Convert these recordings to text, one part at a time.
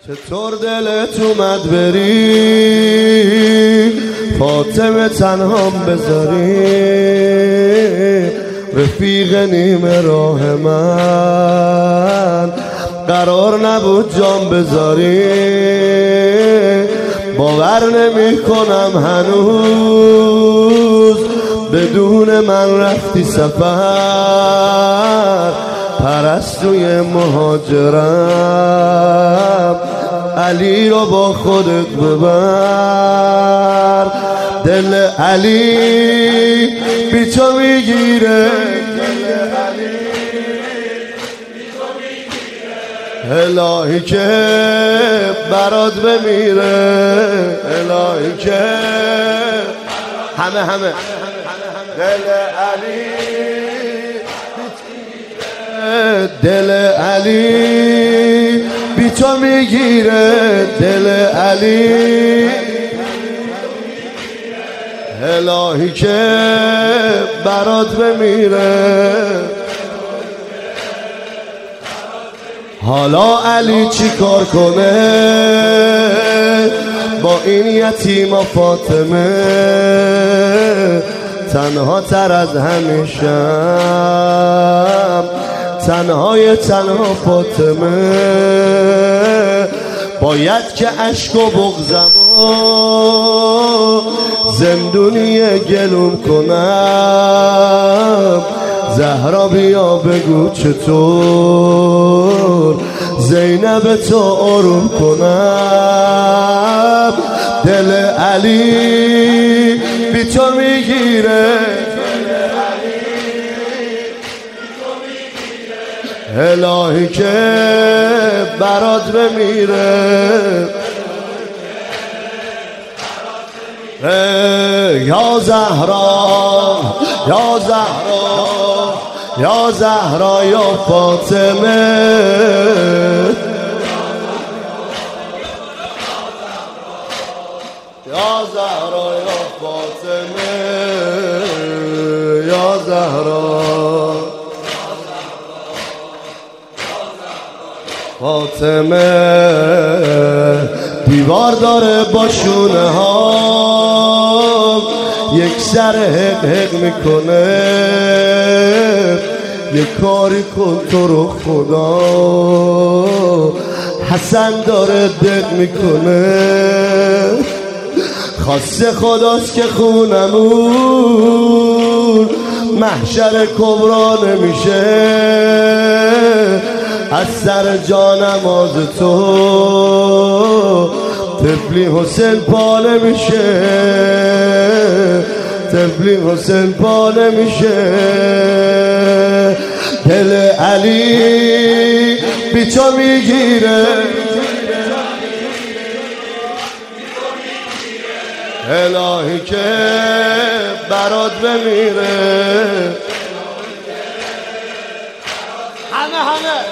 چطور دلت اومد بری فاطمه تنهام بذاری، رفیق نیمه راه من قرار نبود جام بذاری. باور نمی کنم هنوز بدون من رفتی سفر، پرستوی مهاجرم علی رو با خودت ببر. دل علی بی تو میگیره، الهی که برات بمیره، الهی که همه دل علی، دل علی بی تو میگیره، دل علی الهی که برات بمیره. حالا علی چی کار کنه با این یتیما فاطمه، تنها تر از همیشم، تنها فاطمه. باید که عشق و بغضم زندونی گلوم کنم. زهرا بیا بگو چطور زینب تو آروم کنم. دل علی بی تو میگیره، الهی که برات بمیره. یا زهرا یا زهرا یا زهرا یا فاطمه، یا زهرا یا فاطمه، یا زهرا فاطمه. دیوار داره با شونه ها، یک سر حق حق میکنه. یک کاری کن تو رو خدا، حسن داره دق میکنه. خواسته خداست که خونمون محشر کبرا نمیشه، از سر جانماز تو طفلی حسین پا نمیشه، طفلی حسین پا نمیشه. دل علی بی تو میگیره، الهی که برات بمیره. همه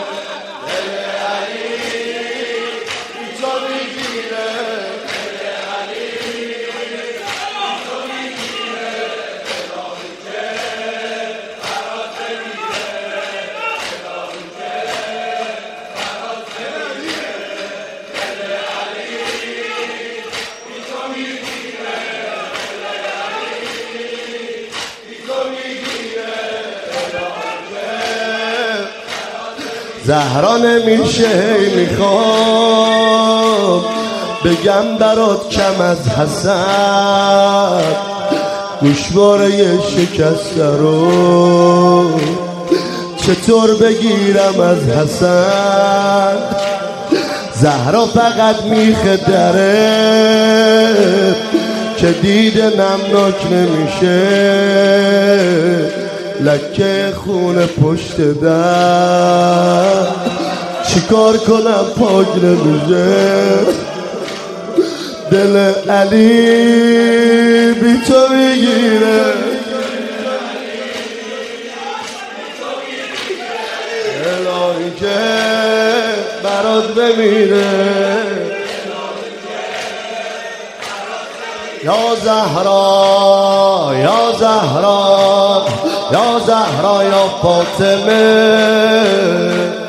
زهرا نمیشه میخوام بگم برات کم از حسن، گوشواره شکسته رو چطور بگیرم از حسن. زهرا فقط میخه دره که دید نمناک نمیشه، لکه خون پشت در چیکار کنم پاک نمیشه. دل علی بی تو میگیره، الهی که برات بمیره. یا زهرا یا زهرا یا زهرا یا فاطمه،